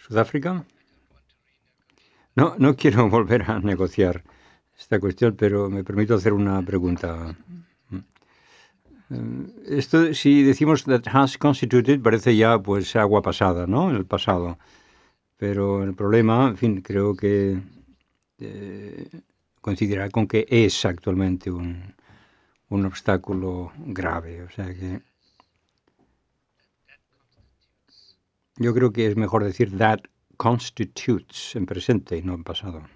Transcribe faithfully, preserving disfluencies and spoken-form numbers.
Sudáfrica. No, no quiero volver a negociar esta cuestión, pero me permito hacer una pregunta. Eh, Esto, si decimos that has constituted, parece ya pues agua pasada, ¿no? El pasado. Pero el problema, en fin, creo que eh, coincidirá con que es actualmente un, un obstáculo grave. O sea que yo creo que es mejor decir that constitutes en presente y no en pasado.